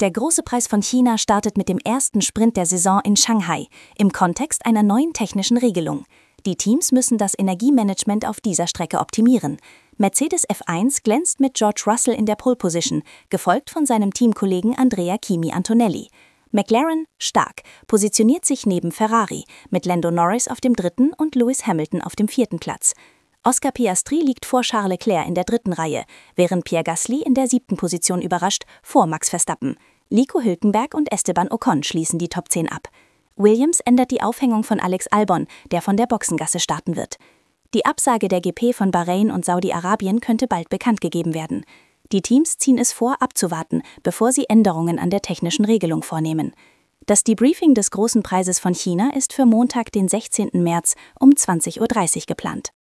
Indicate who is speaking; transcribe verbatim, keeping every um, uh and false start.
Speaker 1: Der große Preis von China startet mit dem ersten Sprint der Saison in Shanghai, im Kontext einer neuen technischen Regelung. Die Teams müssen das Energiemanagement auf dieser Strecke optimieren. Mercedes F eins glänzt mit George Russell in der Pole Position, gefolgt von seinem Teamkollegen Andrea Kimi Antonelli. McLaren, stark, positioniert sich neben Ferrari, mit Lando Norris auf dem dritten und Lewis Hamilton auf dem vierten Platz. Oscar Piastri liegt vor Charles Leclerc in der dritten Reihe, während Pierre Gasly in der siebten Position überrascht, vor Max Verstappen. Nico Hülkenberg und Esteban Ocon schließen die Top zehn ab. Williams ändert die Aufhängung von Alex Albon, der von der Boxengasse starten wird. Die Absage der G P von Bahrain und Saudi-Arabien könnte bald bekannt gegeben werden. Die Teams ziehen es vor, abzuwarten, bevor sie Änderungen an der technischen Regelung vornehmen. Das Debriefing des Großen Preises von China ist für Montag, den sechzehnten März um zwanzig Uhr dreißig geplant.